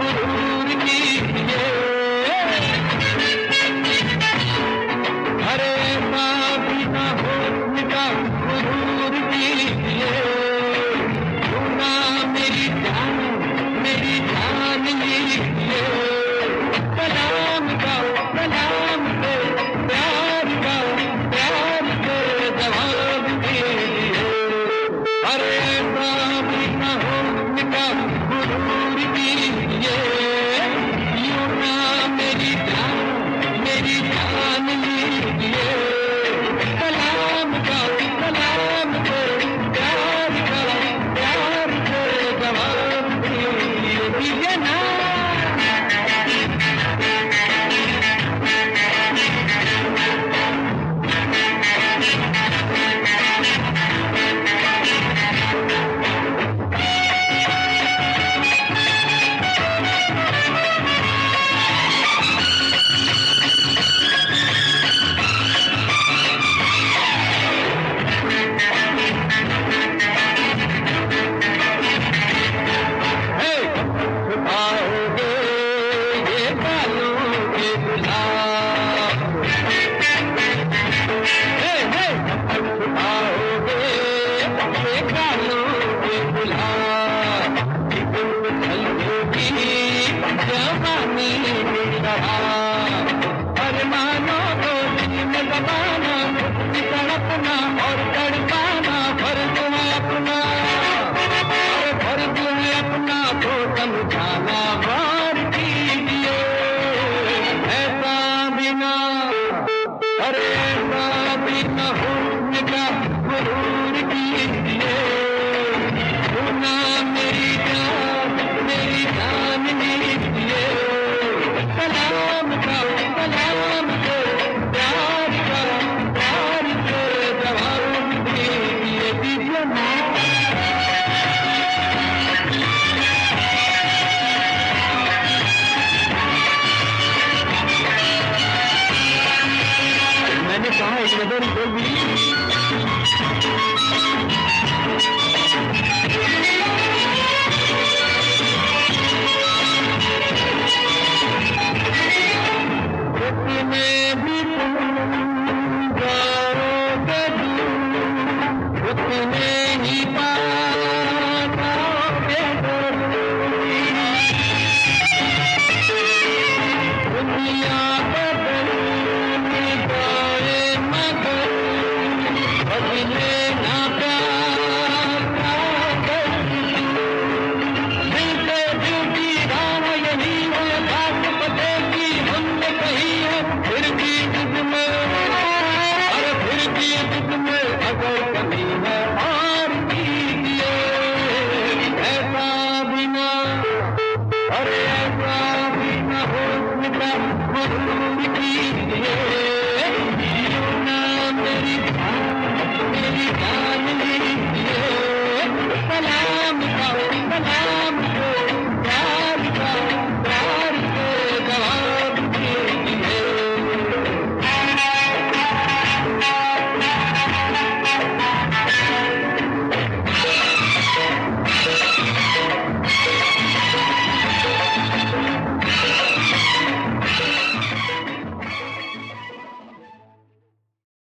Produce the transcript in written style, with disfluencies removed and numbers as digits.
गुरूर कीजिए। अरे भी ना हो का गुरूर कीजिए। सुना मेरी जान लीजिए। सलाम गाओ सलाम से प्यार गाओ प्यार से जवाब दीजिए। अरे भी ना हो का गुरूर कीजिए। यूं ना मेरी जान लीजिए। सलाम गाओ सलाम से प्यार गाओ प्यार से जवाब दीजिए ना। छुपाओगे ये बालों के गुलाब। छुपाओगे ये बालों के गुलाब। उछल होगी जवानी की शराब।